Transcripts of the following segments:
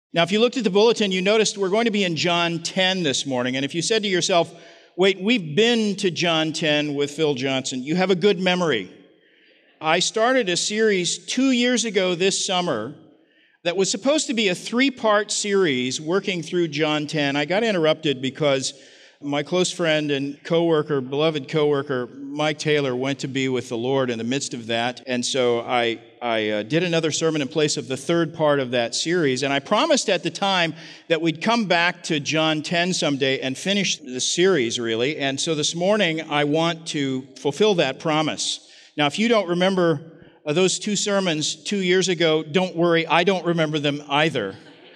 Now, if you looked at the bulletin, you noticed we're going to be in John 10 this morning. And if you said to yourself, wait, we've been to John 10 with Phil Johnson, you have a good memory. I started a series 2 years ago this summer that was supposed to be a 3-part series working through John 10. I got interrupted because my close friend and beloved coworker, Mike Taylor, went to be with the Lord in the midst of that. And so I did another sermon in place of the 3rd part of that series. And I promised at the time that we'd come back to John 10 someday and finish the series, really. And so this morning, I want to fulfill that promise. Now, if you don't remember those 2 sermons 2 years ago, don't worry, I don't remember them either.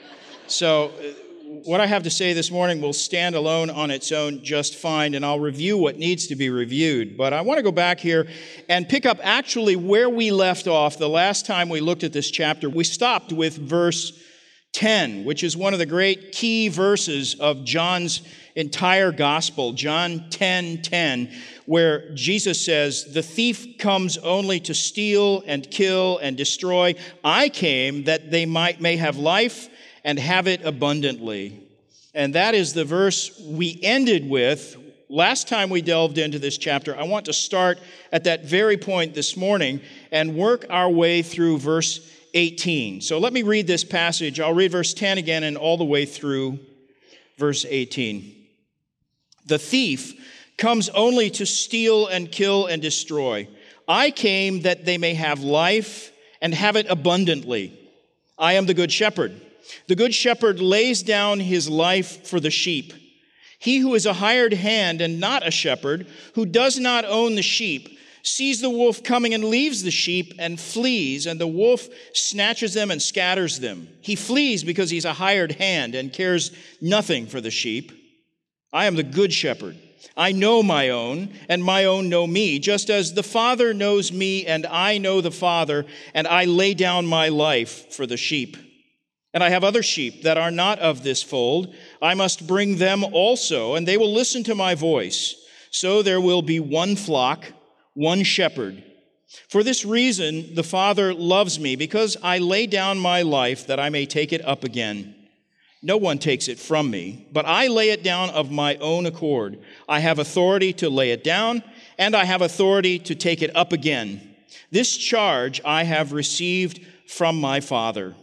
So what I have to say this morning will stand alone on its own just fine, and I'll review what needs to be reviewed. But I want to go back here and pick up actually where we left off the last time we looked at this chapter. We stopped with verse 10, which is one of the great key verses of John's entire gospel, John 10:10, where Jesus says, "The thief comes only to steal and kill and destroy. I came that they may have life and have it abundantly." And that is the verse we ended with last time we delved into this chapter. I want to start at that very point this morning and work our way through verse 18. So let me read this passage. I'll read verse 10 again and all the way through verse 18. "The thief comes only to steal and kill and destroy. I came that they may have life and have it abundantly. I am the good shepherd. The good shepherd lays down his life for the sheep. He who is a hired hand and not a shepherd, who does not own the sheep, sees the wolf coming and leaves the sheep and flees, and the wolf snatches them and scatters them. He flees because he's a hired hand and cares nothing for the sheep. I am the good shepherd. I know my own, and my own know me, just as the Father knows me, and I know the Father, and I lay down my life for the sheep. And I have other sheep that are not of this fold. I must bring them also, and they will listen to my voice. So there will be one flock, one shepherd. For this reason the Father loves me, because I lay down my life that I may take it up again. No one takes it from me, but I lay it down of my own accord. I have authority to lay it down, and I have authority to take it up again. This charge I have received from my Father."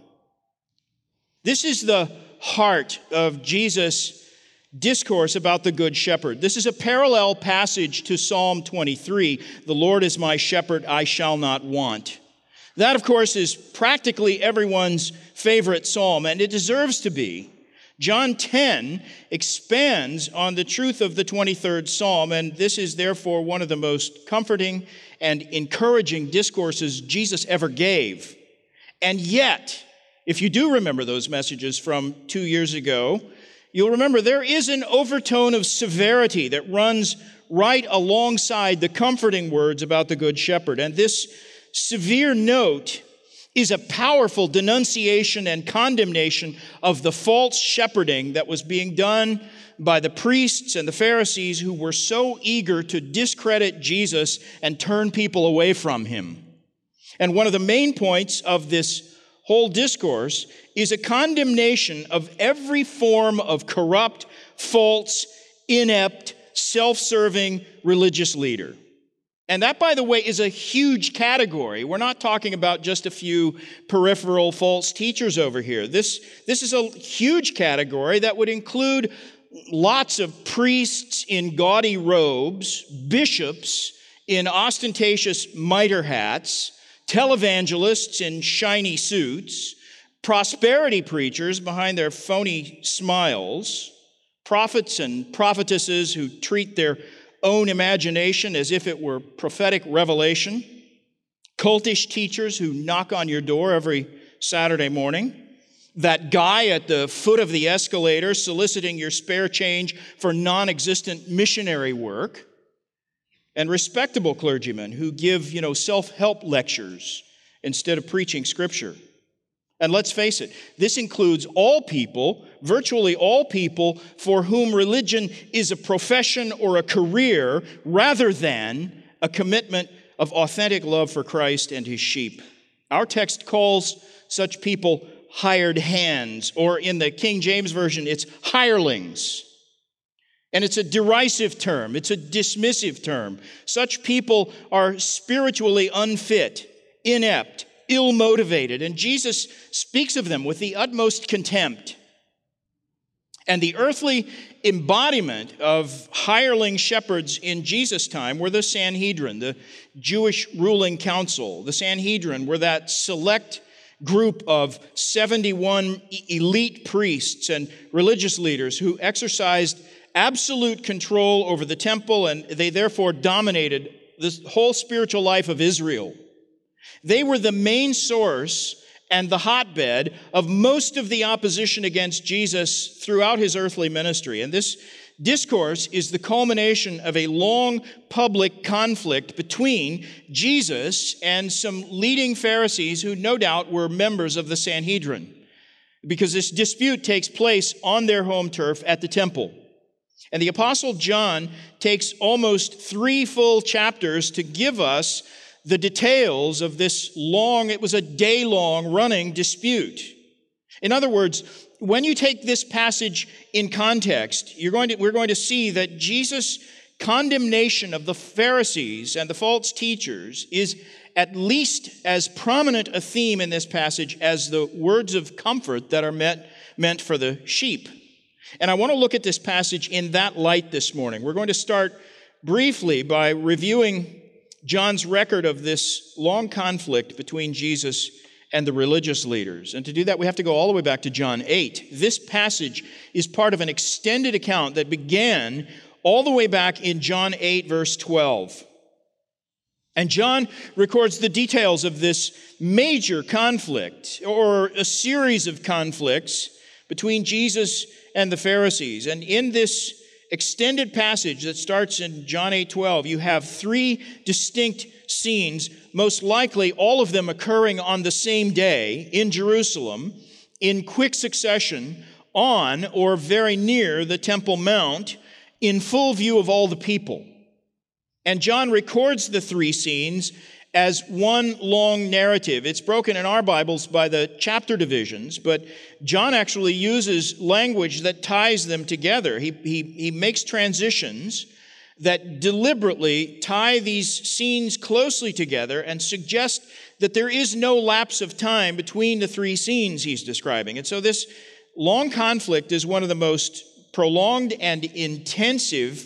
This is the heart of Jesus' discourse about the Good Shepherd. This is a parallel passage to Psalm 23, "The Lord is my shepherd, I shall not want." That, of course, is practically everyone's favorite psalm, and it deserves to be. John 10 expands on the truth of the 23rd Psalm, and this is therefore one of the most comforting and encouraging discourses Jesus ever gave. And yet, if you do remember those messages from 2 years ago, you'll remember there is an overtone of severity that runs right alongside the comforting words about the Good Shepherd. And this severe note is a powerful denunciation and condemnation of the false shepherding that was being done by the priests and the Pharisees, who were so eager to discredit Jesus and turn people away from him. And one of the main points of this whole discourse is a condemnation of every form of corrupt, false, inept, self-serving religious leader. And that, by the way, is a huge category. We're not talking about just a few peripheral false teachers over here. This is a huge category that would include lots of priests in gaudy robes, bishops in ostentatious mitre hats, televangelists in shiny suits, prosperity preachers behind their phony smiles, prophets and prophetesses who treat their own imagination as if it were prophetic revelation, cultish teachers who knock on your door every Saturday morning, that guy at the foot of the escalator soliciting your spare change for non-existent missionary work, and respectable clergymen who give, self-help lectures instead of preaching Scripture. And let's face it, this includes all people, virtually all people, for whom religion is a profession or a career rather than a commitment of authentic love for Christ and his sheep. Our text calls such people hired hands, or in the King James Version, it's hirelings. And it's a derisive term. It's a dismissive term. Such people are spiritually unfit, inept, ill-motivated, and Jesus speaks of them with the utmost contempt. And the earthly embodiment of hireling shepherds in Jesus' time were the Sanhedrin, the Jewish ruling council. The Sanhedrin were that select group of 71 elite priests and religious leaders who exercised absolute control over the temple, and they therefore dominated the whole spiritual life of Israel. They were the main source and the hotbed of most of the opposition against Jesus throughout his earthly ministry. And this discourse is the culmination of a long public conflict between Jesus and some leading Pharisees who no doubt were members of the Sanhedrin, because this dispute takes place on their home turf at the temple. And the Apostle John takes almost 3 full chapters to give us the details of this it was a day-long running dispute. In other words, when you take this passage in context, we're going to see that Jesus' condemnation of the Pharisees and the false teachers is at least as prominent a theme in this passage as the words of comfort that are meant for the sheep. And I want to look at this passage in that light this morning. We're going to start briefly by reviewing John's record of this long conflict between Jesus and the religious leaders. And to do that, we have to go all the way back to John 8. This passage is part of an extended account that began all the way back in John 8, verse 12. And John records the details of this major conflict, or a series of conflicts between Jesus and the Pharisees. And in this extended passage that starts in John 8:12, you have 3 distinct scenes, most likely all of them occurring on the same day in Jerusalem, in quick succession, on or very near the Temple Mount, in full view of all the people. And John records the 3 scenes as one long narrative. It's broken in our Bibles by the chapter divisions, but John actually uses language that ties them together. He makes transitions that deliberately tie these scenes closely together and suggest that there is no lapse of time between the 3 scenes he's describing. And so this long conflict is one of the most prolonged and intensive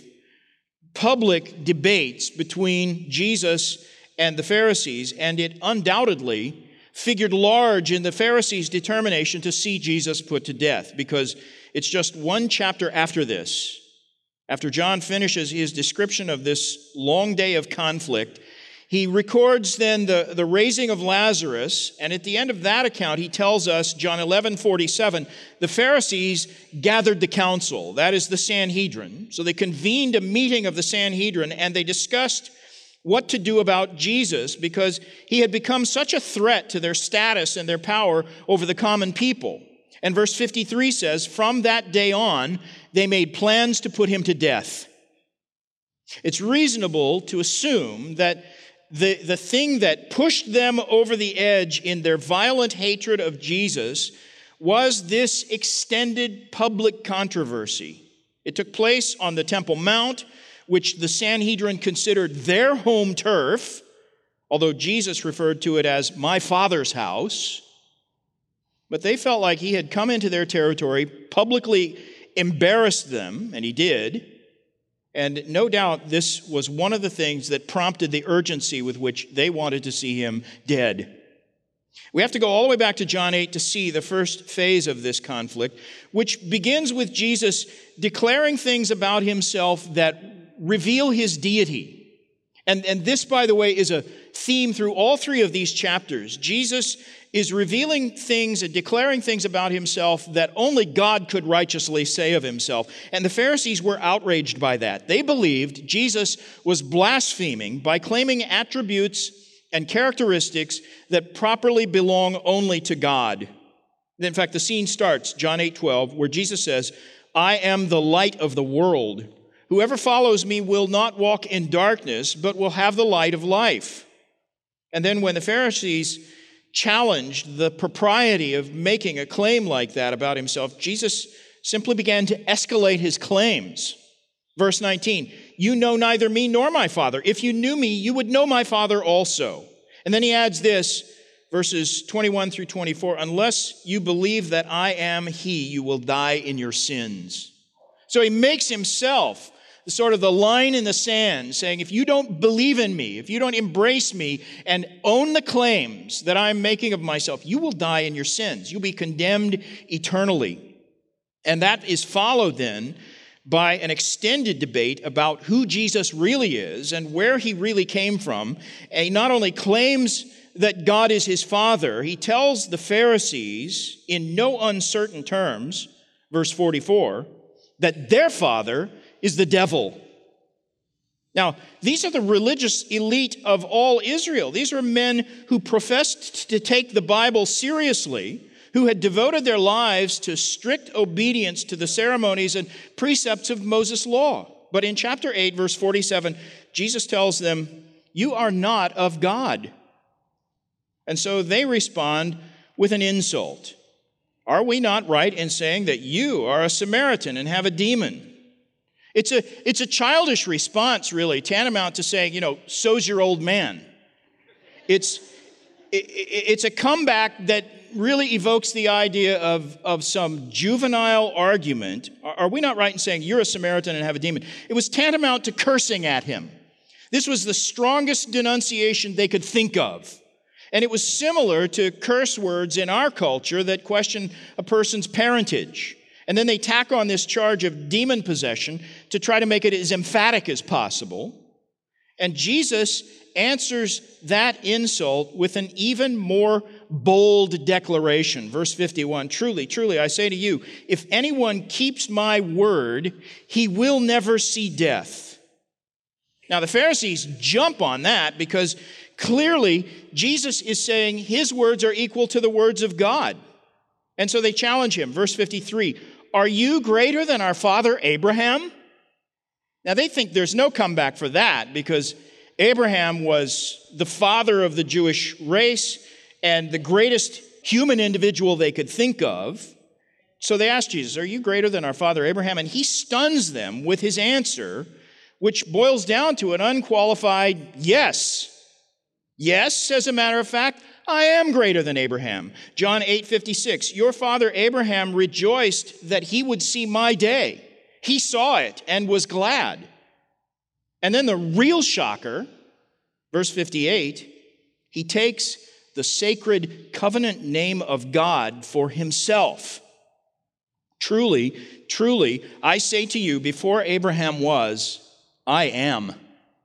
public debates between Jesus and the Pharisees, and it undoubtedly figured large in the Pharisees' determination to see Jesus put to death, because it's just one chapter after this, after John finishes his description of this long day of conflict, he records then the raising of Lazarus, and at the end of that account, he tells us, John 11:47, the Pharisees gathered the council, that is the Sanhedrin. So they convened a meeting of the Sanhedrin, and they discussed what to do about Jesus, because he had become such a threat to their status and their power over the common people. And verse 53 says, from that day on, they made plans to put him to death. It's reasonable to assume that the thing that pushed them over the edge in their violent hatred of Jesus was this extended public controversy. It took place on the Temple Mount, which the Sanhedrin considered their home turf, although Jesus referred to it as my Father's house. But they felt like he had come into their territory, publicly embarrassed them, and he did. And no doubt this was one of the things that prompted the urgency with which they wanted to see him dead. We have to go all the way back to John 8 to see the first phase of this conflict, which begins with Jesus declaring things about himself that reveal his deity. And this, by the way, is a theme through all 3 of these chapters. Jesus is revealing things and declaring things about himself that only God could righteously say of himself. And the Pharisees were outraged by that. They believed Jesus was blaspheming by claiming attributes and characteristics that properly belong only to God. In fact, the scene starts, John 8:12, where Jesus says, I am the light of the world. Whoever follows me will not walk in darkness, but will have the light of life. And then when the Pharisees challenged the propriety of making a claim like that about himself, Jesus simply began to escalate his claims. Verse 19, you know neither me nor my Father. If you knew me, you would know my Father also. And then he adds this, verses 21 through 24, unless you believe that I am he, you will die in your sins. So he makes himself sort of the line in the sand, saying, if you don't believe in me, if you don't embrace me and own the claims that I'm making of myself, you will die in your sins. You'll be condemned eternally. And that is followed then by an extended debate about who Jesus really is and where he really came from. And he not only claims that God is his Father, he tells the Pharisees in no uncertain terms, verse 44, that their father is the devil. Now, these are the religious elite of all Israel. These are men who professed to take the Bible seriously, who had devoted their lives to strict obedience to the ceremonies and precepts of Moses' law. But in chapter 8, verse 47, Jesus tells them, you are not of God. And so they respond with an insult. Are we not right in saying that you are a Samaritan and have a demon? It's a childish response, really, tantamount to saying, so's your old man. It's a comeback that really evokes the idea of some juvenile argument. Are we not right in saying you're a Samaritan and have a demon? It was tantamount to cursing at him. This was the strongest denunciation they could think of. And it was similar to curse words in our culture that question a person's parentage. And then they tack on this charge of demon possession to try to make it as emphatic as possible. And Jesus answers that insult with an even more bold declaration. Verse 51, truly, truly, I say to you, if anyone keeps my word, he will never see death. Now, the Pharisees jump on that because clearly Jesus is saying his words are equal to the words of God. And so they challenge him. Verse 53, are you greater than our father Abraham? Now they think there's no comeback for that because Abraham was the father of the Jewish race and the greatest human individual they could think of. So they ask Jesus, are you greater than our father Abraham? And he stuns them with his answer, which boils down to an unqualified yes. Yes, as a matter of fact, I am greater than Abraham. John 8:56, your father Abraham rejoiced that he would see my day. He saw it and was glad. And then the real shocker, verse 58, he takes the sacred covenant name of God for himself. Truly, truly, I say to you, before Abraham was, I am.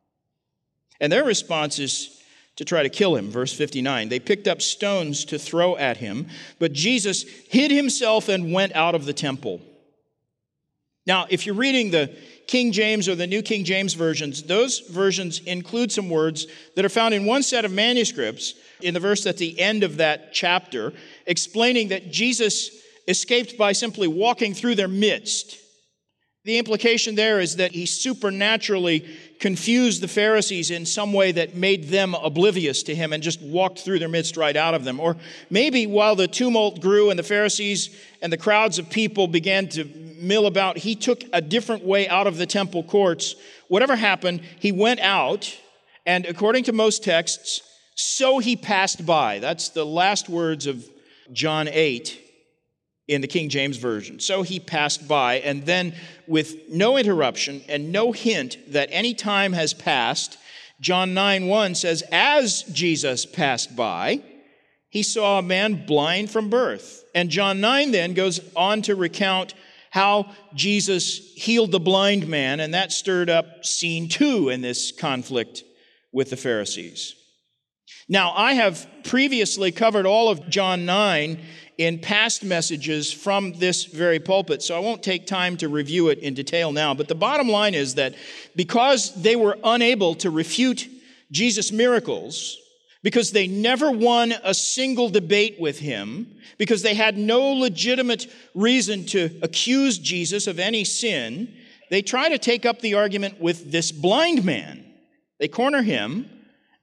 And their response is to try to kill him. Verse 59, they picked up stones to throw at him, but Jesus hid himself and went out of the temple. Now, if you're reading the King James or the New King James versions, those versions include some words that are found in one set of manuscripts in the verse at the end of that chapter, explaining that Jesus escaped by simply walking through their midst. The implication there is that he supernaturally confused the Pharisees in some way that made them oblivious to him and just walked through their midst right out of them. Or maybe while the tumult grew and the Pharisees and the crowds of people began to mill about, he took a different way out of the temple courts. Whatever happened, he went out, and according to most texts, so he passed by. That's the last words of John 8 in the King James Version. So he passed by, and then with no interruption and no hint that any time has passed, John 9:1 says, as Jesus passed by, he saw a man blind from birth. And John 9 then goes on to recount how Jesus healed the blind man, and that stirred up scene 2 in this conflict with the Pharisees. Now, I have previously covered all of John 9 in past messages from this very pulpit, so I won't take time to review it in detail now. But the bottom line is that because they were unable to refute Jesus' miracles, because they never won a single debate with him, because they had no legitimate reason to accuse Jesus of any sin, they try to take up the argument with this blind man. They corner him,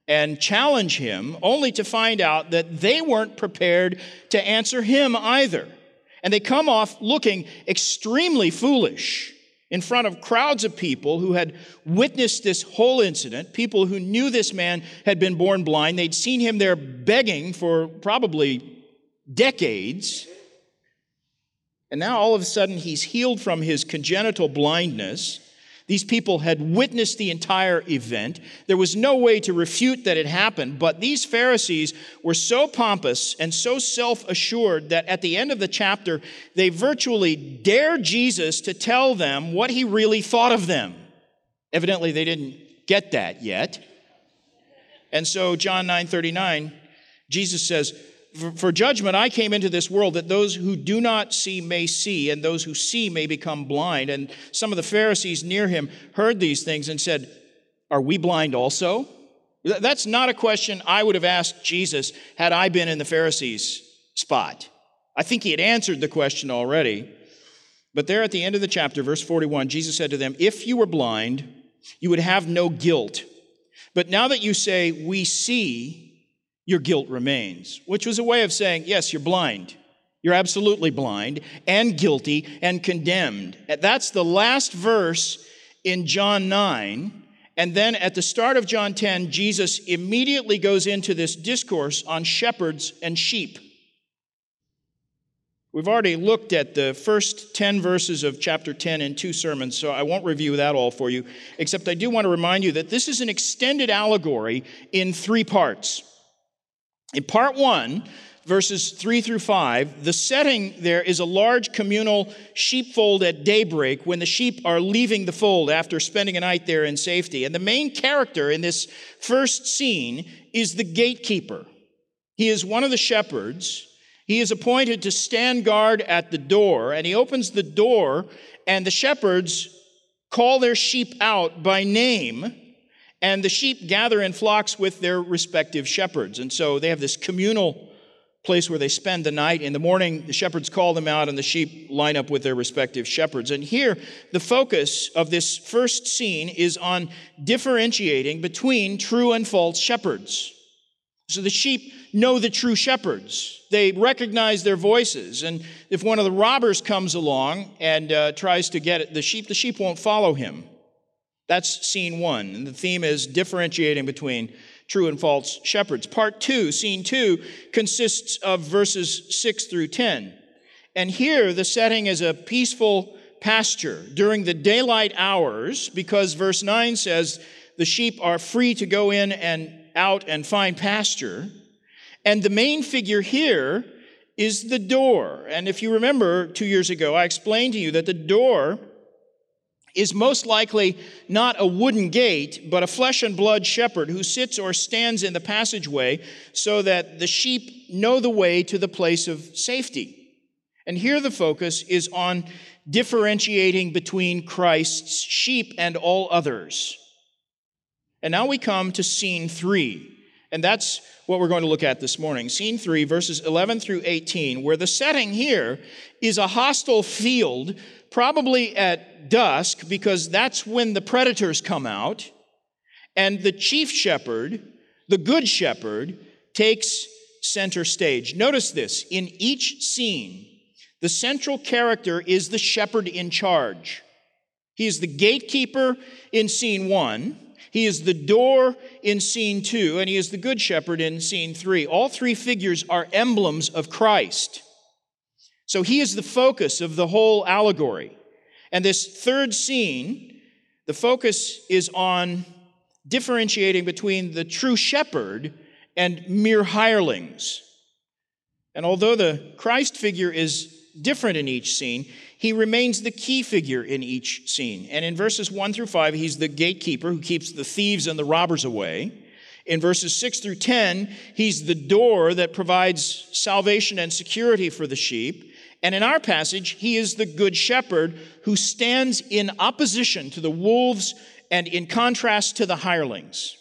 and challenge him, only to find out that they weren't prepared to answer him either. And they come off looking extremely foolish in front of crowds of people who had witnessed this whole incident, people who knew this man had been born blind. They'd seen him there begging for probably decades. And now all of a sudden he's healed from his congenital blindness. These people had witnessed the entire event. There was no way to refute that it happened, but these Pharisees were so pompous and so self-assured that at the end of the chapter, they virtually dare Jesus to tell them what he really thought of them. Evidently, they didn't get that yet. And so John 9:39, Jesus says, "For judgment I came into this world, that those who do not see may see, and those who see may become blind." And some of the Pharisees near him heard these things and said, "Are we blind also?" That's not a question I would have asked Jesus had I been in the Pharisees' spot. I think he had answered the question already. But there at the end of the chapter, verse 41, Jesus said to them, "If you were blind, you would have no guilt. But now that you say, 'We see,' your guilt remains," which was a way of saying, yes, you're blind. You're absolutely blind and guilty and condemned. That's the last verse in John 9. And then at the start of John 10, Jesus immediately goes into this discourse on shepherds and sheep. We've already looked at the first 10 verses of chapter 10 in 2 sermons, so I won't review that all for you, except I do want to remind you that this is an extended allegory in 3 parts. In part 1, verses 3 through 5, the setting there is a large communal sheepfold at daybreak when the sheep are leaving the fold after spending a night there in safety. And the main character in this first scene is the gatekeeper. He is one of the shepherds. He is appointed to stand guard at the door, and he opens the door, and the shepherds call their sheep out by name. And the sheep gather in flocks with their respective shepherds. And so they have this communal place where they spend the night. In the morning, the shepherds call them out, and the sheep line up with their respective shepherds. And here, the focus of this first scene is on differentiating between true and false shepherds. So the sheep know the true shepherds. They recognize their voices. And if one of the robbers comes along and tries to get at the sheep won't follow him. That's scene 1, and the theme is differentiating between true and false shepherds. Part 2, scene 2, consists of verses 6 through 10. And here the setting is a peaceful pasture during the daylight hours, because verse 9 says the sheep are free to go in and out and find pasture. And the main figure here is the door. And if you remember 2 years ago, I explained to you that the door is most likely not a wooden gate, but a flesh and blood shepherd who sits or stands in the passageway so that the sheep know the way to the place of safety. And here the focus is on differentiating between Christ's sheep and all others. And now we come to scene 3, and that's what we're going to look at this morning. Scene 3, verses 11 through 18, where the setting here is a hostile field, probably at dusk, because that's when the predators come out, and the chief shepherd, the good shepherd, takes center stage. Notice this, in each scene, the central character is the shepherd in charge. He is the gatekeeper in scene 1, he is the door in scene 2, and he is the good shepherd in scene 3. All 3 figures are emblems of Christ. So he is the focus of the whole allegory. And this third scene, the focus is on differentiating between the true shepherd and mere hirelings. And although the Christ figure is different in each scene, he remains the key figure in each scene. And in verses 1 through 5, he's the gatekeeper who keeps the thieves and the robbers away. In verses 6 through 10, he's the door that provides salvation and security for the sheep. And in our passage, he is the good shepherd who stands in opposition to the wolves and in contrast to the hirelings.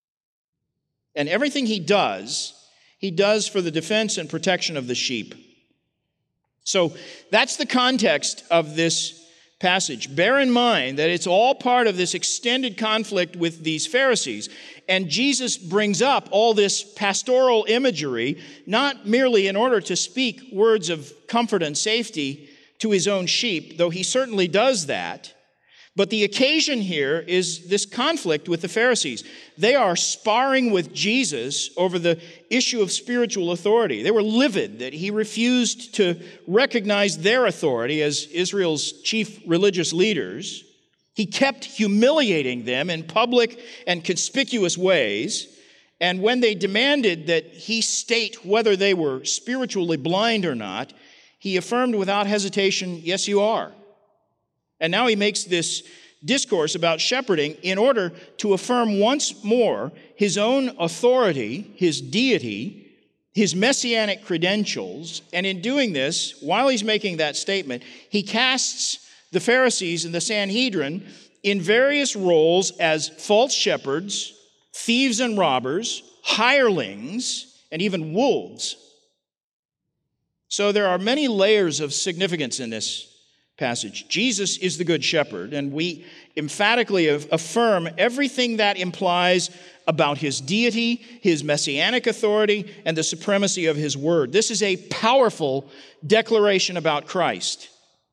And everything he does for the defense and protection of the sheep. So that's the context of this passage. Bear in mind that it's all part of this extended conflict with these Pharisees. And Jesus brings up all this pastoral imagery, not merely in order to speak words of comfort and safety to his own sheep, though he certainly does that. But the occasion here is this conflict with the Pharisees. They are sparring with Jesus over the issue of spiritual authority. They were livid that he refused to recognize their authority as Israel's chief religious leaders. He kept humiliating them in public and conspicuous ways. And when they demanded that he state whether they were spiritually blind or not, he affirmed without hesitation, "Yes, you are." And now he makes this discourse about shepherding in order to affirm once more his own authority, his deity, his messianic credentials. And in doing this, while he's making that statement, he casts the Pharisees and the Sanhedrin in various roles as false shepherds, thieves and robbers, hirelings, and even wolves. So there are many layers of significance in this passage. Jesus is the good shepherd, and we emphatically affirm everything that implies about his deity, his messianic authority, and the supremacy of his word. This is a powerful declaration about Christ.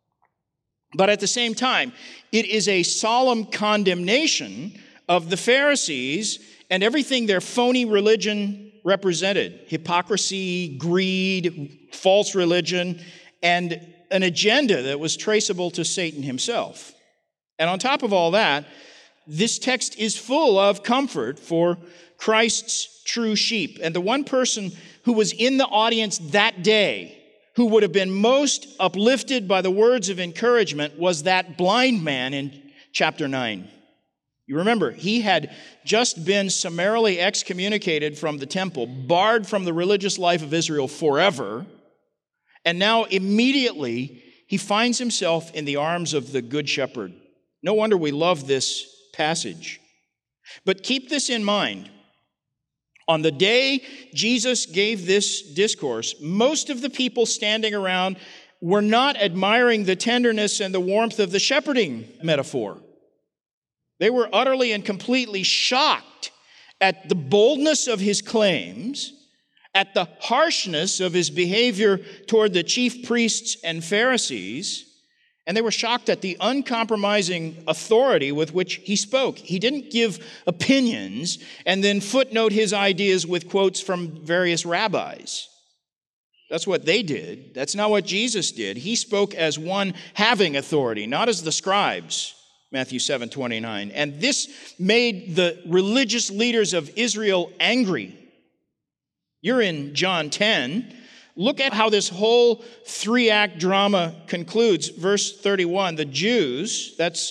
But at the same time, it is a solemn condemnation of the Pharisees and everything their phony religion represented: hypocrisy, greed, false religion, and an agenda that was traceable to Satan himself. And on top of all that, this text is full of comfort for Christ's true sheep. And the one person who was in the audience that day who would have been most uplifted by the words of encouragement was that blind man in chapter 9. You remember, he had just been summarily excommunicated from the temple, barred from the religious life of Israel forever. And now immediately he finds himself in the arms of the Good Shepherd. No wonder we love this passage. But keep this in mind. On the day Jesus gave this discourse, most of the people standing around were not admiring the tenderness and the warmth of the shepherding metaphor. They were utterly and completely shocked at the boldness of his claims, at the harshness of his behavior toward the chief priests and Pharisees, and they were shocked at the uncompromising authority with which he spoke. He didn't give opinions and then footnote his ideas with quotes from various rabbis. That's what they did. That's not what Jesus did. He spoke as one having authority, not as the scribes, Matthew 7:29. And this made the religious leaders of Israel angry. You're in John 10. Look at how this whole three-act drama concludes. Verse 31, the Jews, that's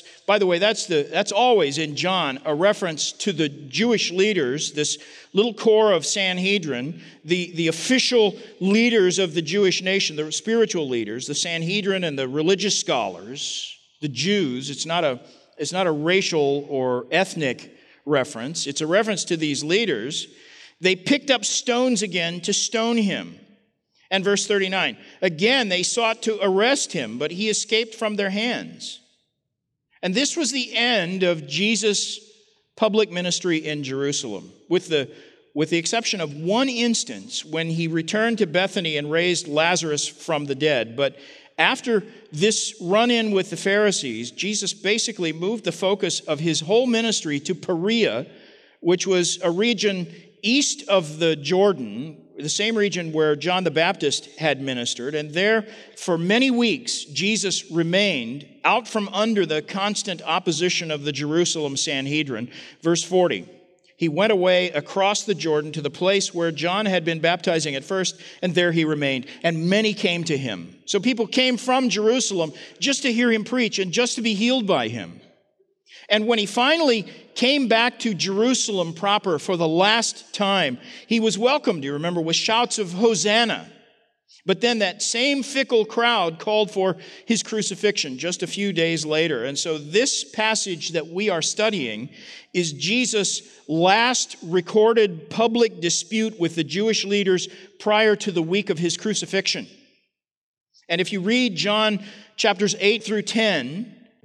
always in John a reference to the Jewish leaders, this little core of Sanhedrin, the official leaders of the Jewish nation, the spiritual leaders, the Sanhedrin and the religious scholars, the Jews. It's not a racial or ethnic reference. It's a reference to these leaders. They picked up stones again to stone him. And verse 39, again they sought to arrest him, but he escaped from their hands. And this was the end of Jesus' public ministry in Jerusalem, with the exception of one instance when he returned to Bethany and raised Lazarus from the dead. But after this run-in with the Pharisees, Jesus basically moved the focus of his whole ministry to Perea, which was a region east of the Jordan, the same region where John the Baptist had ministered. And there, for many weeks, Jesus remained out from under the constant opposition of the Jerusalem Sanhedrin. Verse 40, he went away across the Jordan to the place where John had been baptizing at first, and there he remained. And many came to him. So people came from Jerusalem just to hear him preach and just to be healed by him. And when he finally came back to Jerusalem proper for the last time, he was welcomed, you remember, with shouts of Hosanna. But then that same fickle crowd called for his crucifixion just a few days later. And so this passage that we are studying is Jesus' last recorded public dispute with the Jewish leaders prior to the week of his crucifixion. And if you read John chapters 8 through 10,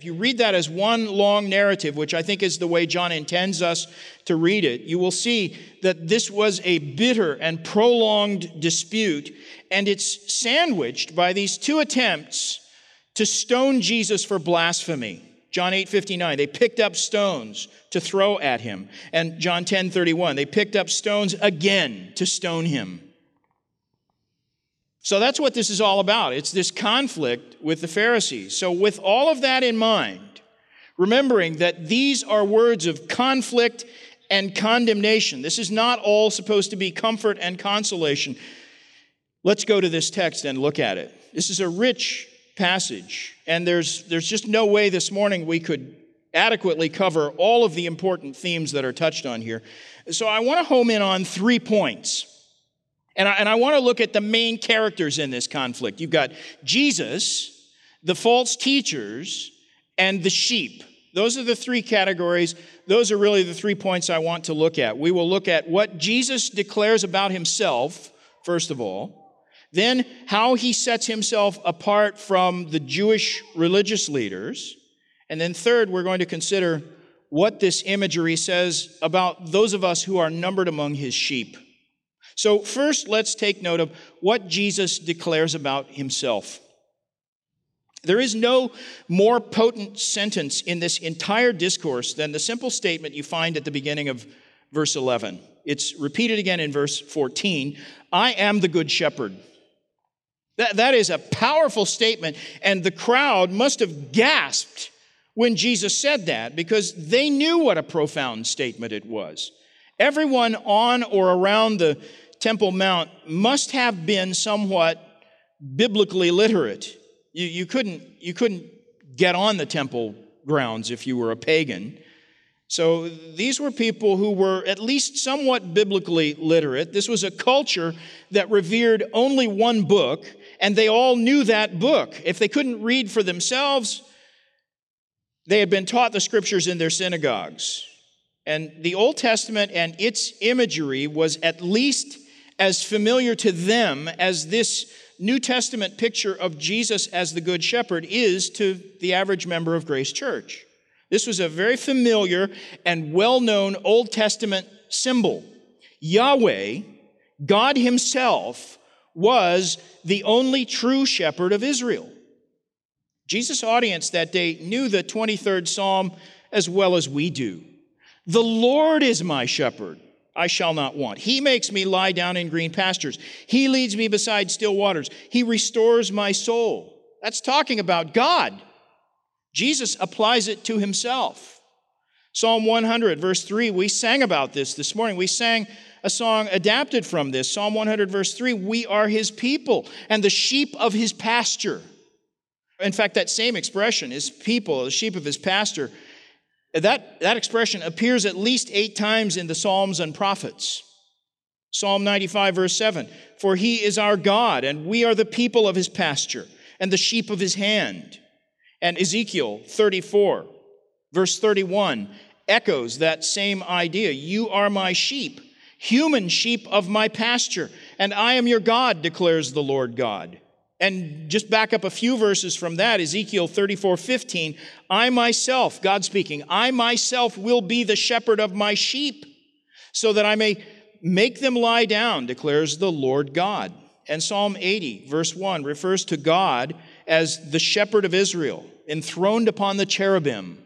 If you read that as one long narrative, which I think is the way John intends us to read it, you will see that this was a bitter and prolonged dispute, and it's sandwiched by these two attempts to stone Jesus for blasphemy. John 8:59, they picked up stones to throw at him. And John 10:31, they picked up stones again to stone him. So that's what this is all about. It's this conflict with the Pharisees. So with all of that in mind, remembering that these are words of conflict and condemnation, this is not all supposed to be comfort and consolation. Let's go to this text and look at it. This is a rich passage, and there's just no way this morning we could adequately cover all of the important themes that are touched on here. So I want to home in on 3 points. And I want to look at the main characters in this conflict. You've got Jesus, the false teachers, and the sheep. Those are the 3 categories. Those are really the 3 points I want to look at. We will look at what Jesus declares about himself, first of all. Then how he sets himself apart from the Jewish religious leaders. And then third, we're going to consider what this imagery says about those of us who are numbered among his sheep. So first, let's take note of what Jesus declares about himself. There is no more potent sentence in this entire discourse than the simple statement you find at the beginning of verse 11. It's repeated again in verse 14. I am the good shepherd. That is a powerful statement, and the crowd must have gasped when Jesus said that because they knew what a profound statement it was. Everyone on or around the Temple Mount must have been somewhat biblically literate. You couldn't get on the temple grounds if you were a pagan. So these were people who were at least somewhat biblically literate. This was a culture that revered only one book, and they all knew that book. If they couldn't read for themselves, they had been taught the scriptures in their synagogues. And the Old Testament and its imagery was at least as familiar to them as this New Testament picture of Jesus as the Good Shepherd is to the average member of Grace Church. This was a very familiar and well-known Old Testament symbol. Yahweh, God himself, was the only true shepherd of Israel. Jesus' audience that day knew the 23rd Psalm as well as we do. The Lord is my shepherd, I shall not want. He makes me lie down in green pastures. He leads me beside still waters. He restores my soul. That's talking about God. Jesus applies it to himself. Psalm 100, verse 3, we sang about this morning. We sang a song adapted from this. Psalm 100, verse 3, we are his people and the sheep of his pasture. In fact, that same expression, his people, the sheep of his pasture, that expression appears at least 8 times in the Psalms and Prophets. Psalm 95, verse 7, for he is our God, and we are the people of his pasture, and the sheep of his hand. And Ezekiel 34, verse 31, echoes that same idea. You are my sheep, human sheep of my pasture, and I am your God, declares the Lord God. And just back up a few verses from that, Ezekiel 34:15, I myself, God speaking, I myself will be the shepherd of my sheep, so that I may make them lie down, declares the Lord God. And Psalm 80, verse 1, refers to God as the shepherd of Israel, enthroned upon the cherubim.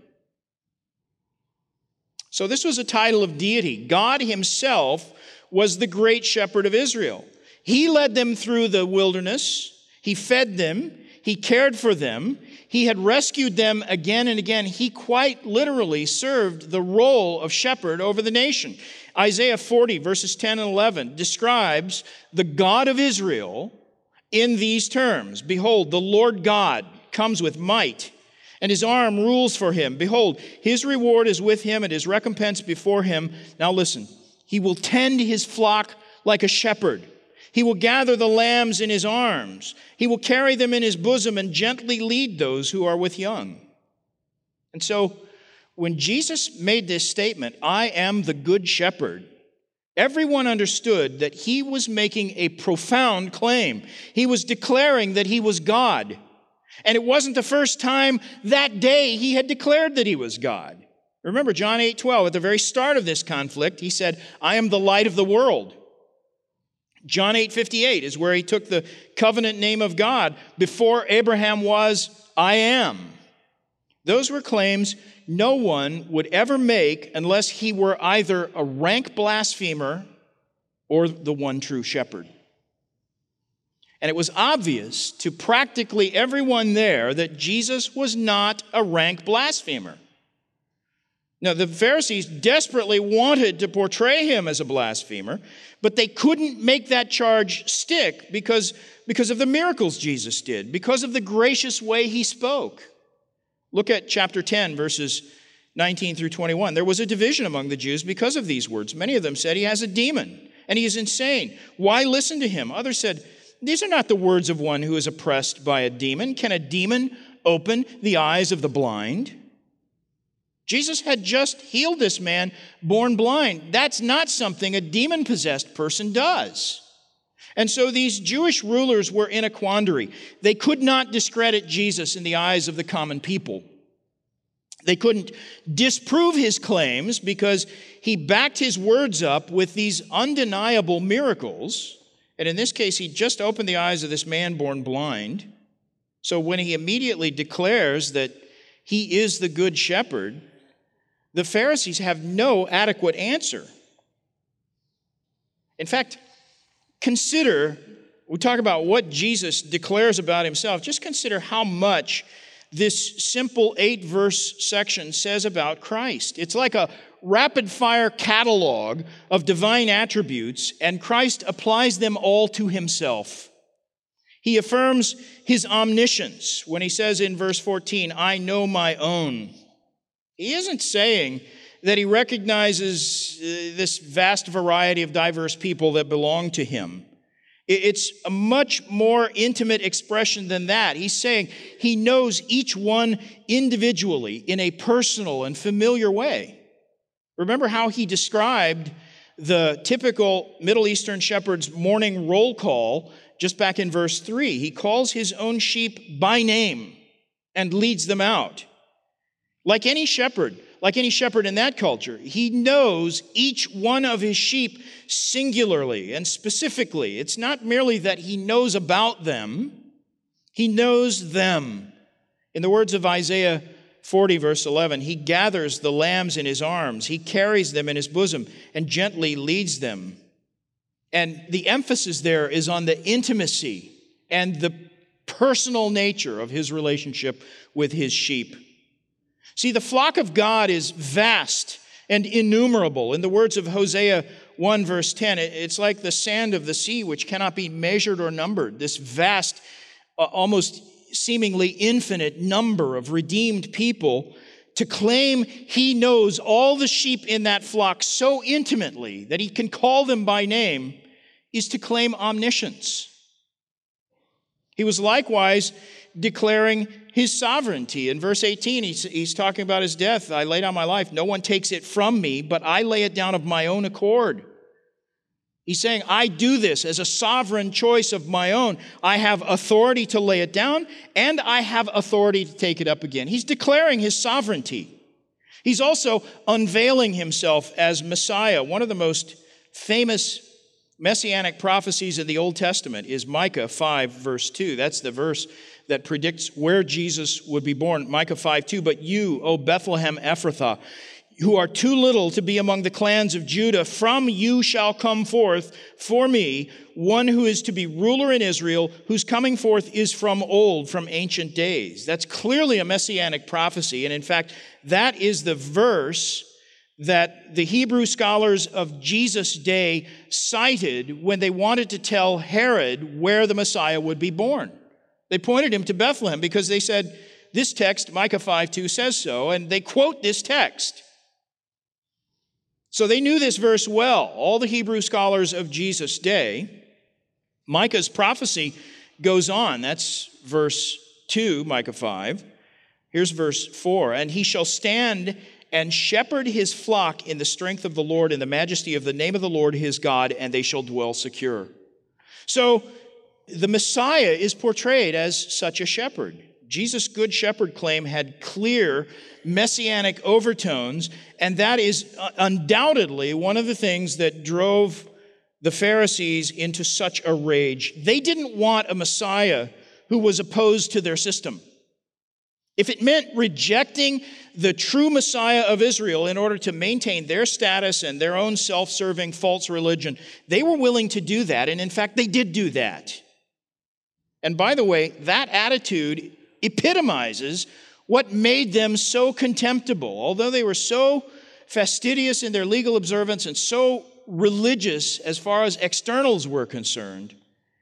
So this was a title of deity. God himself was the great shepherd of Israel. He led them through the wilderness. He fed them. He cared for them. He had rescued them again and again. He quite literally served the role of shepherd over the nation. Isaiah 40, verses 10 and 11, describes the God of Israel in these terms. Behold, the Lord God comes with might, and his arm rules for him. Behold, his reward is with him, and his recompense before him. Now listen, he will tend his flock like a shepherd. He will gather the lambs in his arms. He will carry them in his bosom and gently lead those who are with young. And so, when Jesus made this statement, I am the good shepherd, everyone understood that he was making a profound claim. He was declaring that he was God. And it wasn't the first time that day he had declared that he was God. Remember John 8:12, at the very start of this conflict, he said, I am the light of the world. John 8:58 is where he took the covenant name of God. Before Abraham was, I am. Those were claims no one would ever make unless he were either a rank blasphemer or the one true shepherd. And it was obvious to practically everyone there that Jesus was not a rank blasphemer. Now, the Pharisees desperately wanted to portray him as a blasphemer, but they couldn't make that charge stick because of the miracles Jesus did, because of the gracious way he spoke. Look at chapter 10, verses 19 through 21. There was a division among the Jews because of these words. Many of them said, he has a demon, and he is insane. Why listen to him? Others said, these are not the words of one who is oppressed by a demon. Can a demon open the eyes of the blind? Jesus had just healed this man born blind. That's not something a demon-possessed person does. And so these Jewish rulers were in a quandary. They could not discredit Jesus in the eyes of the common people. They couldn't disprove his claims because he backed his words up with these undeniable miracles. And in this case, he just opened the eyes of this man born blind. So when he immediately declares that he is the good shepherd, the Pharisees have no adequate answer. In fact, we talk about what Jesus declares about himself. Just consider how much this simple 8-verse section says about Christ. It's like a rapid-fire catalog of divine attributes, and Christ applies them all to himself. He affirms his omniscience when he says in verse 14, I know my own. He isn't saying that he recognizes this vast variety of diverse people that belong to him. It's a much more intimate expression than that. He's saying he knows each one individually in a personal and familiar way. Remember how he described the typical Middle Eastern shepherd's morning roll call just back in verse 3. He calls his own sheep by name and leads them out. Like any shepherd in that culture, he knows each one of his sheep singularly and specifically. It's not merely that he knows about them, he knows them. In the words of Isaiah 40, verse 11, he gathers the lambs in his arms, he carries them in his bosom, and gently leads them. And the emphasis there is on the intimacy and the personal nature of his relationship with his sheep. See, the flock of God is vast and innumerable. In the words of Hosea 1, verse 10, it's like the sand of the sea, which cannot be measured or numbered. This vast, almost seemingly infinite number of redeemed people. To claim he knows all the sheep in that flock so intimately that he can call them by name is to claim omniscience. He was likewise declaring his sovereignty. In verse 18, he's talking about his death. I lay down my life. No one takes it from me, but I lay it down of my own accord. He's saying, I do this as a sovereign choice of my own. I have authority to lay it down, and I have authority to take it up again. He's declaring his sovereignty. He's also unveiling himself as Messiah. One of the most famous messianic prophecies in the Old Testament is Micah 5, verse 2. That's the verse that predicts where Jesus would be born. Micah 5:2, but you, O Bethlehem Ephrathah, who are too little to be among the clans of Judah, from you shall come forth for me one who is to be ruler in Israel, whose coming forth is from old, from ancient days. That's clearly a messianic prophecy. And in fact, that is the verse that the Hebrew scholars of Jesus' day cited when they wanted to tell Herod where the Messiah would be born. They pointed him to Bethlehem because they said, this text, Micah 5:2, says so, and they quote this text. So they knew this verse well, all the Hebrew scholars of Jesus' day. Micah's prophecy goes on. That's verse 2, Micah 5. Here's verse 4. And he shall stand and shepherd his flock in the strength of the Lord, in the majesty of the name of the Lord his God, and they shall dwell secure. So the Messiah is portrayed as such a shepherd. Jesus' Good Shepherd claim had clear messianic overtones, and that is undoubtedly one of the things that drove the Pharisees into such a rage. They didn't want a Messiah who was opposed to their system. If it meant rejecting the true Messiah of Israel in order to maintain their status and their own self-serving false religion, they were willing to do that, and in fact, they did do that. And by the way, that attitude epitomizes what made them so contemptible. Although they were so fastidious in their legal observance and so religious as far as externals were concerned,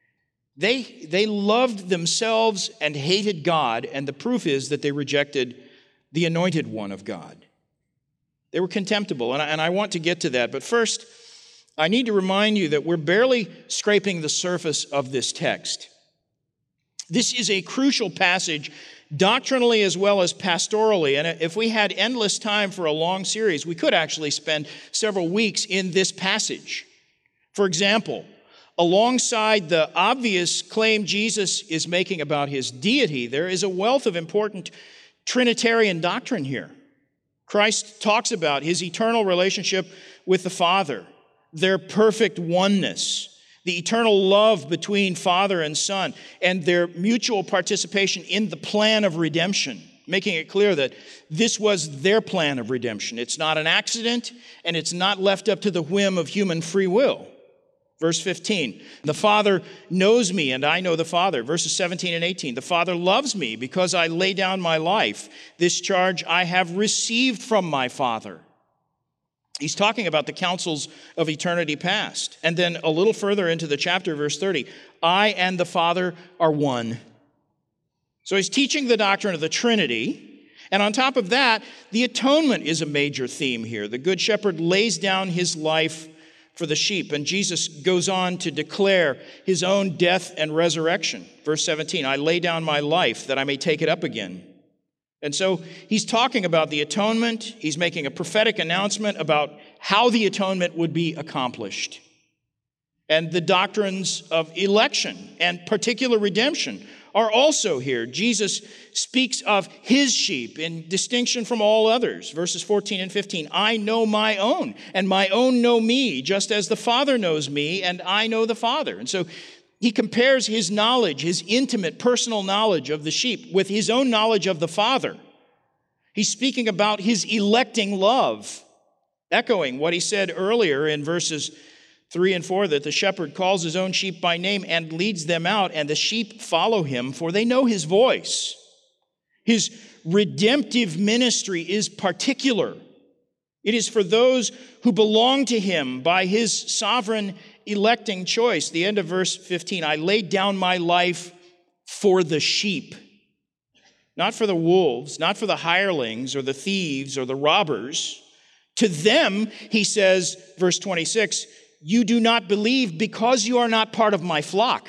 they loved themselves and hated God, and the proof is that they rejected the anointed one of God. They were contemptible, and I want to get to that. But first, I need to remind you that we're barely scraping the surface of this text. This is a crucial passage, doctrinally as well as pastorally, and if we had endless time for a long series, we could actually spend several weeks in this passage. For example, alongside the obvious claim Jesus is making about his deity, there is a wealth of important Trinitarian doctrine here. Christ talks about his eternal relationship with the Father, their perfect oneness, the eternal love between Father and Son, and their mutual participation in the plan of redemption, making it clear that this was their plan of redemption. It's not an accident, and it's not left up to the whim of human free will. Verse 15, the Father knows me and I know the Father. Verses 17 and 18, the Father loves me because I lay down my life. This charge I have received from my Father. He's talking about the counsels of eternity past. And then a little further into the chapter, verse 30, I and the Father are one. So he's teaching the doctrine of the Trinity. And on top of that, the atonement is a major theme here. The Good Shepherd lays down his life for the sheep. And Jesus goes on to declare his own death and resurrection. Verse 17, I lay down my life that I may take it up again. And so he's talking about the atonement. He's making a prophetic announcement about how the atonement would be accomplished. And the doctrines of election and particular redemption are also here. Jesus speaks of his sheep in distinction from all others. Verses 14 and 15, I know my own, and my own know me, just as the Father knows me, and I know the Father. And so he compares his knowledge, his intimate personal knowledge of the sheep with his own knowledge of the Father. He's speaking about his electing love, echoing what he said earlier in verses 3 and 4, that the shepherd calls his own sheep by name and leads them out, and the sheep follow him, for they know his voice. His redemptive ministry is particular. It is for those who belong to him by his sovereign electing choice. The end of verse 15, I laid down my life for the sheep. Not for the wolves, not for the hirelings or the thieves or the robbers. To them, he says, verse 26, you do not believe because you are not part of my flock.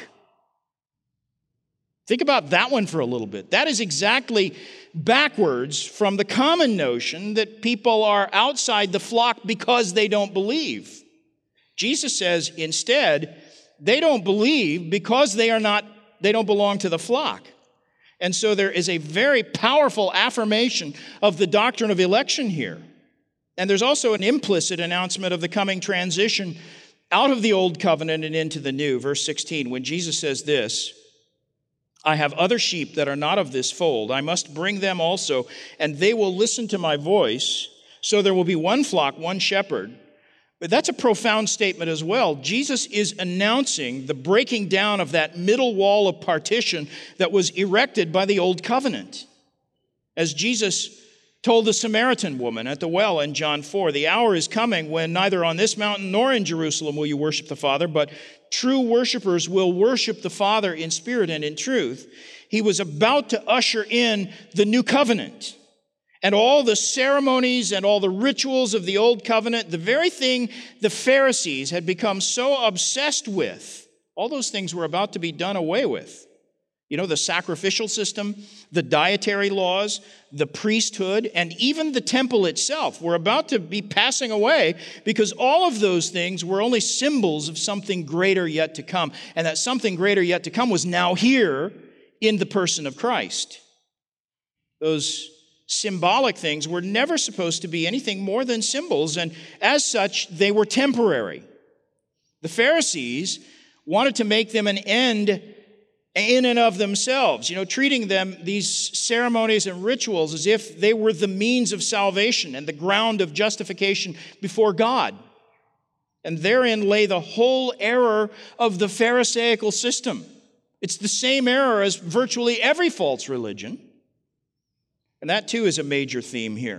Think about that one for a little bit. That is exactly backwards from the common notion that people are outside the flock because they don't believe. Jesus says instead, they don't believe because they don't belong to the flock. And so there is a very powerful affirmation of the doctrine of election here. And there's also an implicit announcement of the coming transition out of the old covenant and into the new. Verse 16, when Jesus says this, I have other sheep that are not of this fold. I must bring them also, and they will listen to my voice. So there will be one flock, one shepherd. But that's a profound statement as well. Jesus is announcing the breaking down of that middle wall of partition that was erected by the old covenant. As Jesus told the Samaritan woman at the well in John 4, the hour is coming when neither on this mountain nor in Jerusalem will you worship the Father, but true worshipers will worship the Father in spirit and in truth. He was about to usher in the new covenant. And all the ceremonies and all the rituals of the old covenant, the very thing the Pharisees had become so obsessed with, all those things were about to be done away with. You know, the sacrificial system, the dietary laws, the priesthood, and even the temple itself were about to be passing away because all of those things were only symbols of something greater yet to come. And that something greater yet to come was now here in the person of Christ. those symbolic things, were never supposed to be anything more than symbols, and as such, they were temporary. The Pharisees wanted to make them an end in and of themselves, treating them, these ceremonies and rituals, as if they were the means of salvation and the ground of justification before God. And therein lay the whole error of the Pharisaical system. It's the same error as virtually every false religion. And that too is a major theme here.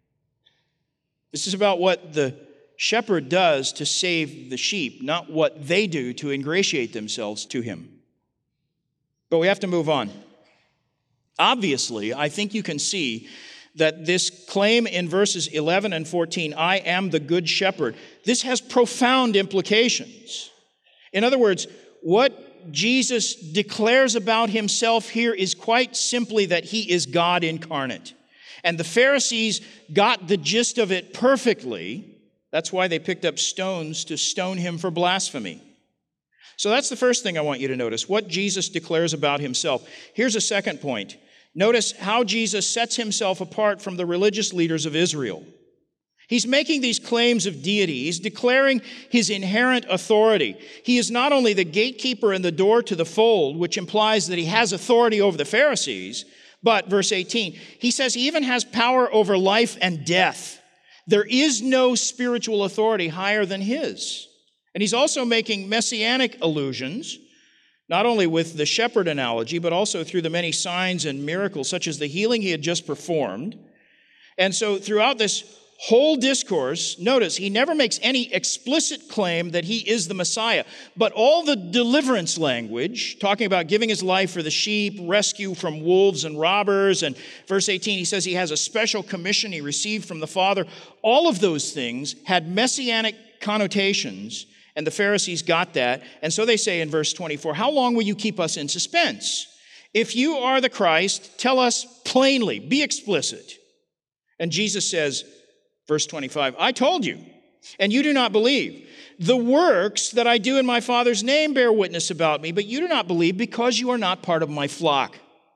This is about what the shepherd does to save the sheep, not what they do to ingratiate themselves to him. But we have to move on. Obviously, I think you can see that this claim in verses 11 and 14, I am the good shepherd, this has profound implications. In other words, what Jesus declares about himself here is quite simply that he is God incarnate. And the Pharisees got the gist of it perfectly. That's why they picked up stones to stone him for blasphemy. So that's the first thing I want you to notice, what Jesus declares about himself. Here's a second point. Notice how Jesus sets himself apart from the religious leaders of Israel. He's making these claims of deity. He's declaring his inherent authority. He is not only the gatekeeper and the door to the fold, which implies that he has authority over the Pharisees, but, verse 18, he says he even has power over life and death. There is no spiritual authority higher than his. And he's also making messianic allusions, not only with the shepherd analogy, but also through the many signs and miracles, such as the healing he had just performed. And so throughout this whole discourse, notice, he never makes any explicit claim that he is the Messiah, but all the deliverance language, talking about giving his life for the sheep, rescue from wolves and robbers, and verse 18, he says he has a special commission he received from the Father. All of those things had messianic connotations, and the Pharisees got that. And so they say in verse 24, how long will you keep us in suspense? If you are the Christ, tell us plainly, be explicit. And Jesus says, verse 25, I told you, and you do not believe. The works that I do in my Father's name bear witness about me, but you do not believe because you are not part of my flock.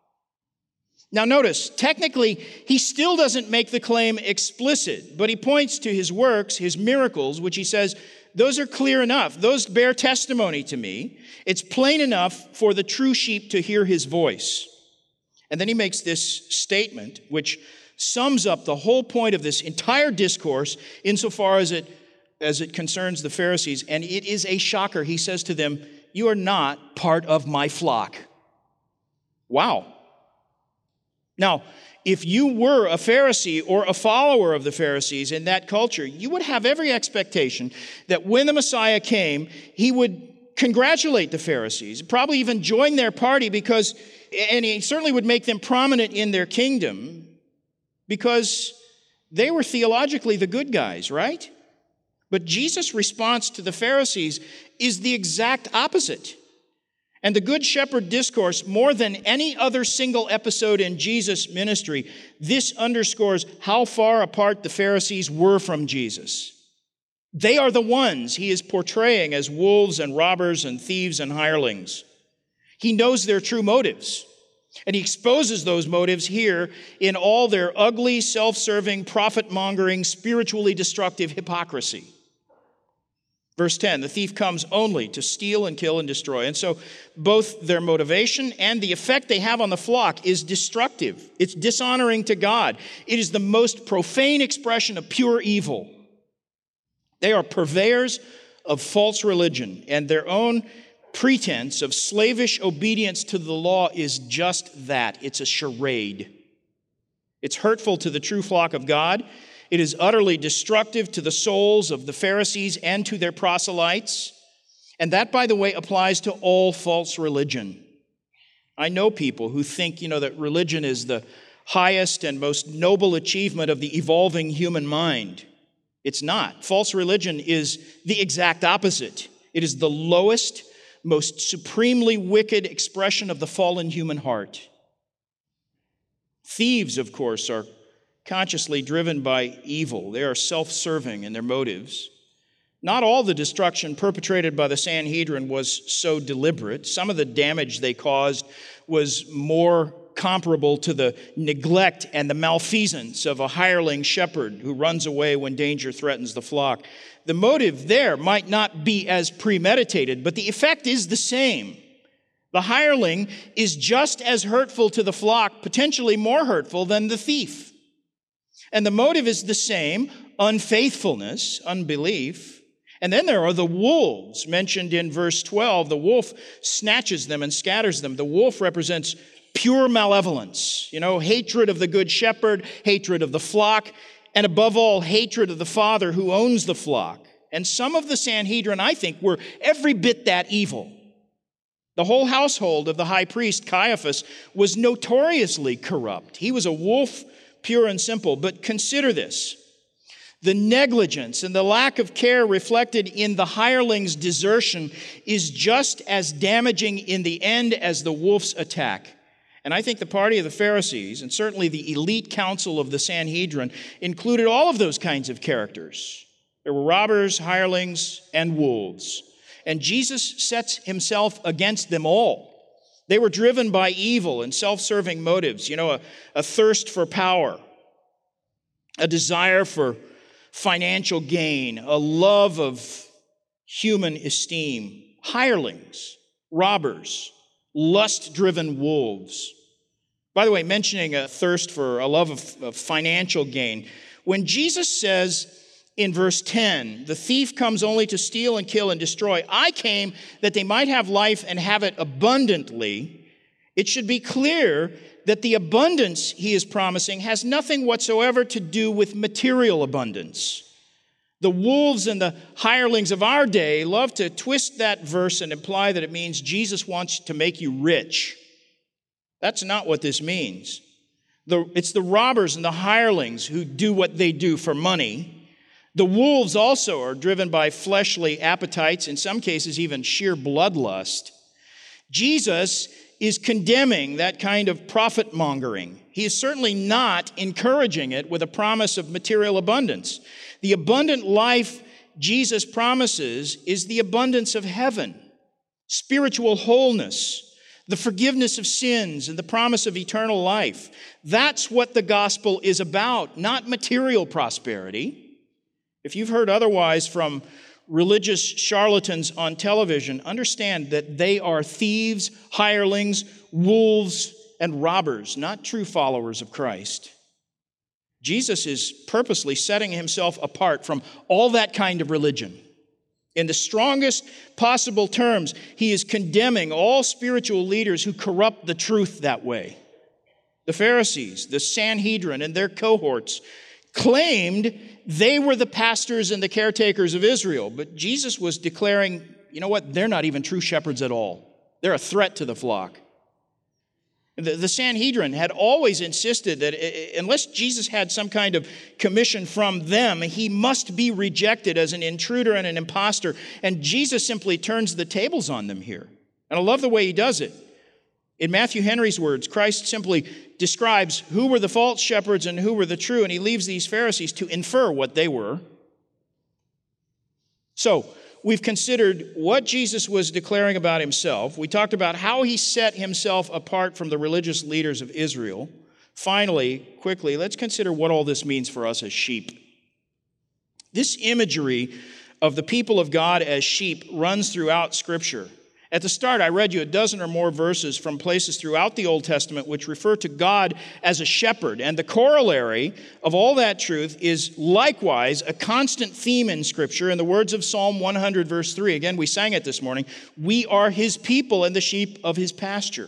Now notice, technically, he still doesn't make the claim explicit, but he points to his works, his miracles, which he says, those are clear enough. Those bear testimony to me. It's plain enough for the true sheep to hear his voice. And then he makes this statement, which sums up the whole point of this entire discourse insofar as it concerns the Pharisees. And it is a shocker. He says to them, you are not part of my flock. Wow. Now, if you were a Pharisee or a follower of the Pharisees in that culture, you would have every expectation that when the Messiah came, he would congratulate the Pharisees, probably even join their party and he certainly would make them prominent in their kingdom because they were theologically the good guys, right? But Jesus' response to the Pharisees is the exact opposite. And the Good Shepherd discourse, more than any other single episode in Jesus' ministry, this underscores how far apart the Pharisees were from Jesus. They are the ones he is portraying as wolves and robbers and thieves and hirelings. He knows their true motives, and he exposes those motives here in all their ugly, self-serving, profit-mongering, spiritually destructive hypocrisy. Verse 10, the thief comes only to steal and kill and destroy. And so both their motivation and the effect they have on the flock is destructive. It's dishonoring to God. It is the most profane expression of pure evil. They are purveyors of false religion, and their own pretense of slavish obedience to the law is just that. It's a charade. It's hurtful to the true flock of God. It is utterly destructive to the souls of the Pharisees and to their proselytes. And that, by the way, applies to all false religion. I know people who think, that religion is the highest and most noble achievement of the evolving human mind. It's not. False religion is the exact opposite. It is the lowest, most supremely wicked expression of the fallen human heart. Thieves, of course, are consciously driven by evil. They are self-serving in their motives. Not all the destruction perpetrated by the Sanhedrin was so deliberate. Some of the damage they caused was more comparable to the neglect and the malfeasance of a hireling shepherd who runs away when danger threatens the flock. The motive there might not be as premeditated, but the effect is the same. The hireling is just as hurtful to the flock, potentially more hurtful than the thief. And the motive is the same, unfaithfulness, unbelief. And then there are the wolves mentioned in verse 12. The wolf snatches them and scatters them. The wolf represents pure malevolence, hatred of the good shepherd, hatred of the flock, and above all, hatred of the father who owns the flock. And some of the Sanhedrin, I think, were every bit that evil. The whole household of the high priest, Caiaphas, was notoriously corrupt. He was a wolf, pure and simple. But consider this. The negligence and the lack of care reflected in the hireling's desertion is just as damaging in the end as the wolf's attack. And I think the party of the Pharisees, and certainly the elite council of the Sanhedrin, included all of those kinds of characters. There were robbers, hirelings, and wolves. And Jesus sets himself against them all. They were driven by evil and self-serving motives, a thirst for power, a desire for financial gain, a love of human esteem, hirelings, robbers, lust-driven wolves. By the way, mentioning a thirst for a love of financial gain, when Jesus says in verse 10, the thief comes only to steal and kill and destroy, I came that they might have life and have it abundantly, it should be clear that the abundance he is promising has nothing whatsoever to do with material abundance. The wolves and the hirelings of our day love to twist that verse and imply that it means Jesus wants to make you rich. That's not what this means. It's the robbers and the hirelings who do what they do for money. The wolves also are driven by fleshly appetites, in some cases even sheer bloodlust. Jesus is condemning that kind of profit-mongering. He is certainly not encouraging it with a promise of material abundance. The abundant life Jesus promises is the abundance of heaven, spiritual wholeness, the forgiveness of sins, and the promise of eternal life. That's what the gospel is about, not material prosperity. If you've heard otherwise from religious charlatans on television, understand that they are thieves, hirelings, wolves, and robbers, not true followers of Christ. Jesus is purposely setting himself apart from all that kind of religion. In the strongest possible terms, he is condemning all spiritual leaders who corrupt the truth that way. The Pharisees, the Sanhedrin, and their cohorts claimed they were the pastors and the caretakers of Israel, but Jesus was declaring, you know what, they're not even true shepherds at all. They're a threat to the flock. The Sanhedrin had always insisted that unless Jesus had some kind of commission from them, he must be rejected as an intruder and an imposter. And Jesus simply turns the tables on them here. And I love the way he does it. In Matthew Henry's words, Christ simply describes who were the false shepherds and who were the true, and he leaves these Pharisees to infer what they were. So, we've considered what Jesus was declaring about himself. We talked about how he set himself apart from the religious leaders of Israel. Finally, quickly, let's consider what all this means for us as sheep. This imagery of the people of God as sheep runs throughout Scripture. At the start, I read you a dozen or more verses from places throughout the Old Testament which refer to God as a shepherd. And the corollary of all that truth is likewise a constant theme in Scripture. In the words of Psalm 100, verse 3, again, we sang it this morning, we are his people and the sheep of his pasture.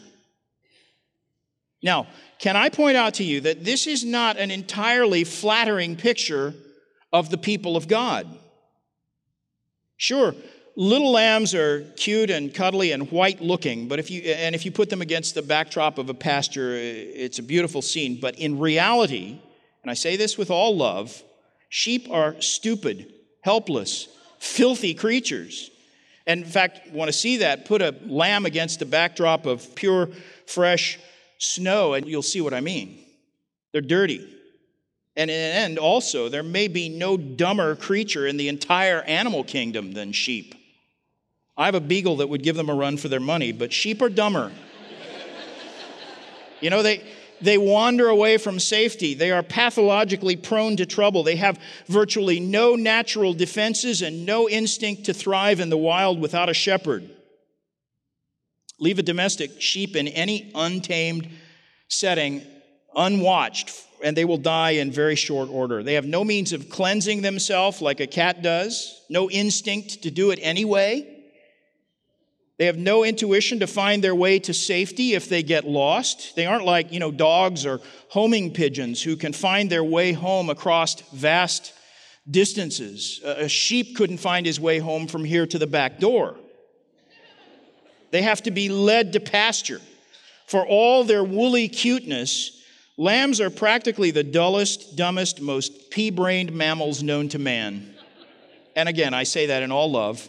Now, can I point out to you that this is not an entirely flattering picture of the people of God? Sure, little lambs are cute and cuddly and white looking, but if you put them against the backdrop of a pasture, it's a beautiful scene. But in reality, and I say this with all love, sheep are stupid, helpless, filthy creatures. And in fact, want to see that, put a lamb against the backdrop of pure, fresh snow, and you'll see what I mean. They're dirty. And in the end, also, there may be no dumber creature in the entire animal kingdom than sheep. I have a beagle that would give them a run for their money, but sheep are dumber. You know, they wander away from safety. They are pathologically prone to trouble. They have virtually no natural defenses and no instinct to thrive in the wild without a shepherd. Leave a domestic sheep in any untamed setting unwatched, and they will die in very short order. They have no means of cleansing themselves like a cat does, no instinct to do it anyway. They have no intuition to find their way to safety if they get lost. They aren't like, dogs or homing pigeons who can find their way home across vast distances. A sheep couldn't find his way home from here to the back door. They have to be led to pasture. For all their woolly cuteness, lambs are practically the dullest, dumbest, most pea-brained mammals known to man. And again, I say that in all love.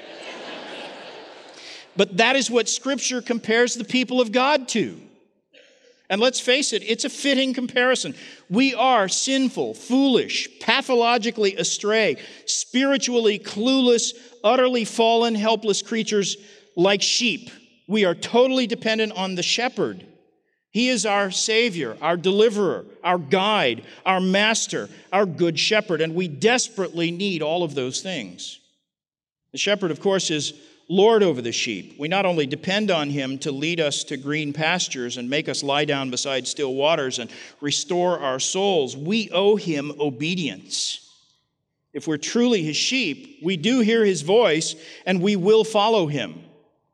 But that is what Scripture compares the people of God to. And let's face it, it's a fitting comparison. We are sinful, foolish, pathologically astray, spiritually clueless, utterly fallen, helpless creatures like sheep. We are totally dependent on the shepherd. He is our Savior, our deliverer, our guide, our master, our good shepherd, and we desperately need all of those things. The shepherd, of course, is Lord over the sheep. We not only depend on him to lead us to green pastures and make us lie down beside still waters and restore our souls, we owe him obedience. If we're truly his sheep, we do hear his voice and we will follow him.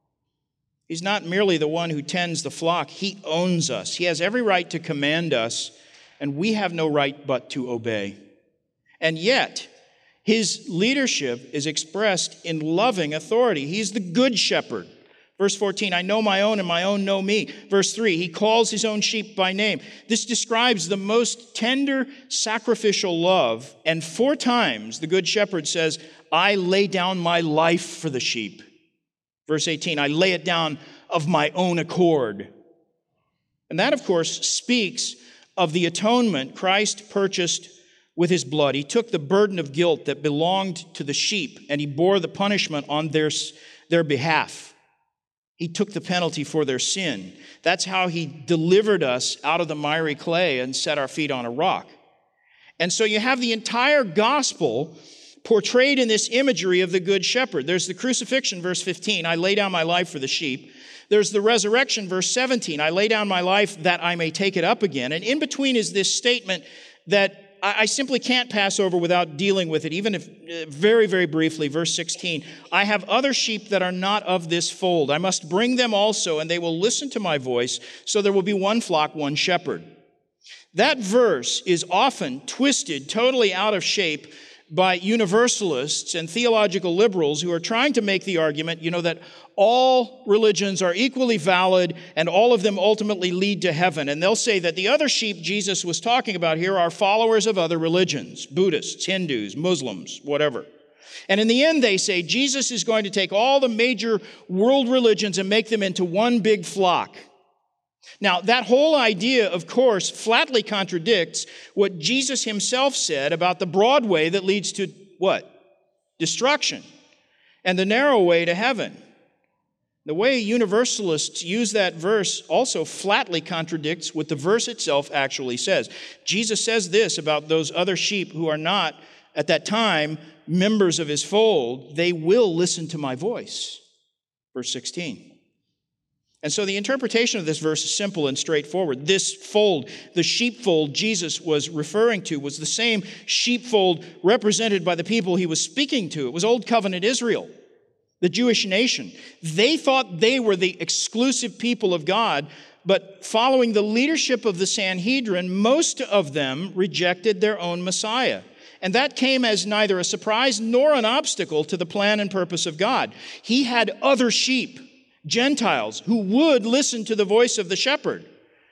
He's not merely the one who tends the flock. He owns us. He has every right to command us, and we have no right but to obey. And yet, his leadership is expressed in loving authority. He's the good shepherd. Verse 14, I know my own and my own know me. Verse 3, he calls his own sheep by name. This describes the most tender sacrificial love. And 4 times the good shepherd says, I lay down my life for the sheep. Verse 18, I lay it down of my own accord. And that, of course, speaks of the atonement Christ purchased with his blood. He took the burden of guilt that belonged to the sheep, and he bore the punishment on their behalf. He took the penalty for their sin. That's how he delivered us out of the miry clay and set our feet on a rock. And so you have the entire gospel portrayed in this imagery of the good shepherd. There's the crucifixion, verse 15, I lay down my life for the sheep. There's the resurrection, verse 17, I lay down my life that I may take it up again. And in between is this statement that I simply can't pass over without dealing with it, even if very, very briefly. Verse 16, I have other sheep that are not of this fold. I must bring them also, and they will listen to my voice, so there will be one flock, one shepherd. That verse is often twisted totally out of shape by universalists and theological liberals who are trying to make the argument, that all religions are equally valid and all of them ultimately lead to heaven. And they'll say that the other sheep Jesus was talking about here are followers of other religions, Buddhists, Hindus, Muslims, whatever. And in the end, they say Jesus is going to take all the major world religions and make them into one big flock. Now, that whole idea, of course, flatly contradicts what Jesus himself said about the broad way that leads to what? Destruction, and the narrow way to heaven. The way universalists use that verse also flatly contradicts what the verse itself actually says. Jesus says this about those other sheep who are not, at that time, members of his fold. They will listen to my voice. Verse 16. And so the interpretation of this verse is simple and straightforward. This fold, the sheepfold Jesus was referring to, was the same sheepfold represented by the people he was speaking to. It was Old Covenant Israel, the Jewish nation. They thought they were the exclusive people of God, but following the leadership of the Sanhedrin, most of them rejected their own Messiah. And that came as neither a surprise nor an obstacle to the plan and purpose of God. He had other sheep, Gentiles, who would listen to the voice of the shepherd.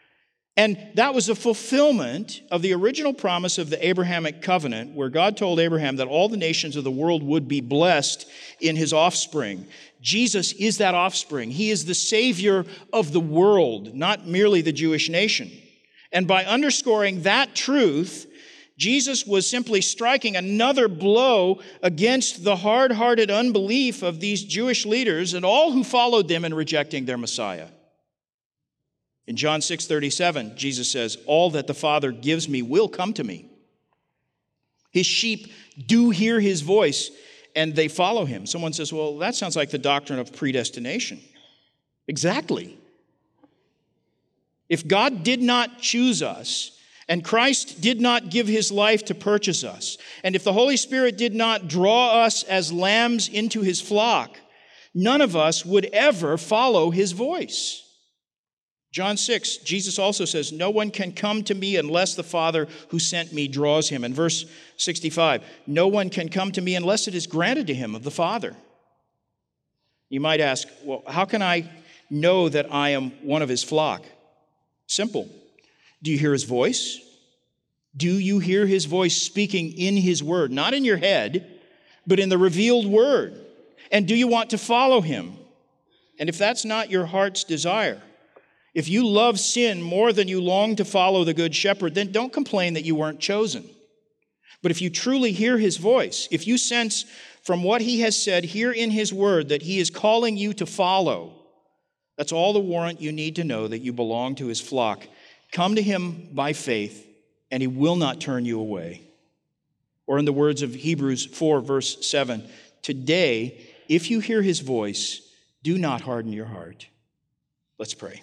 And that was a fulfillment of the original promise of the Abrahamic covenant, where God told Abraham that all the nations of the world would be blessed in his offspring. Jesus is that offspring. He is the Savior of the world, not merely the Jewish nation. And by underscoring that truth, Jesus was simply striking another blow against the hard-hearted unbelief of these Jewish leaders and all who followed them in rejecting their Messiah. In John 6:37, Jesus says, all that the Father gives me will come to me. His sheep do hear his voice, and they follow him. Someone says, well, that sounds like the doctrine of predestination. Exactly. If God did not choose us, and Christ did not give his life to purchase us, and if the Holy Spirit did not draw us as lambs into his flock, none of us would ever follow his voice. John 6, Jesus also says, no one can come to me unless the Father who sent me draws him. And verse 65, no one can come to me unless it is granted to him of the Father. You might ask, well, how can I know that I am one of his flock? Simple. Do you hear his voice? Do you hear his voice speaking in his word? Not in your head, but in the revealed word. And do you want to follow him? And if that's not your heart's desire, if you love sin more than you long to follow the Good Shepherd, then don't complain that you weren't chosen. But if you truly hear his voice, if you sense from what he has said here in his word that he is calling you to follow, that's all the warrant you need to know that you belong to his flock. Come to him by faith, and he will not turn you away. Or in the words of Hebrews 4, verse 7, today, if you hear his voice, do not harden your heart. Let's pray.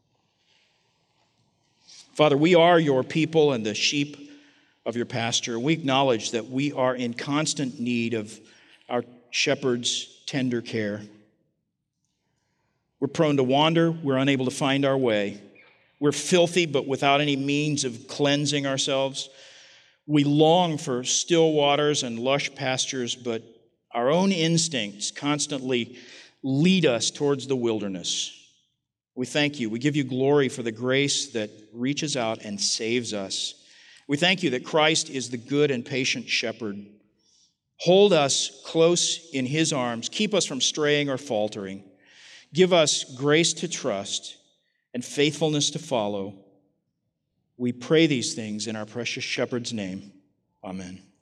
Father, we are your people and the sheep of your pasture. We acknowledge that we are in constant need of our shepherd's tender care. We're prone to wander. We're unable to find our way. We're filthy, but without any means of cleansing ourselves. We long for still waters and lush pastures, but our own instincts constantly lead us towards the wilderness. We thank you. We give you glory for the grace that reaches out and saves us. We thank you that Christ is the good and patient shepherd. Hold us close in his arms. Keep us from straying or faltering. Give us grace to trust and faithfulness to follow. We pray these things in our precious shepherd's name. Amen.